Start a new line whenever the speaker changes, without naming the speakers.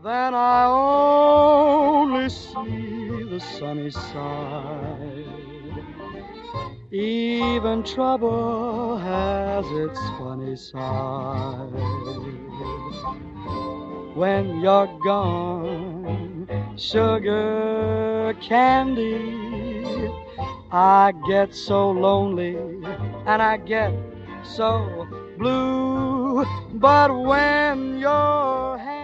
then I only see the sunny side. Even trouble has its funny side. When you're gone, sugar candy, I get so lonely and I get so blue. But when your hand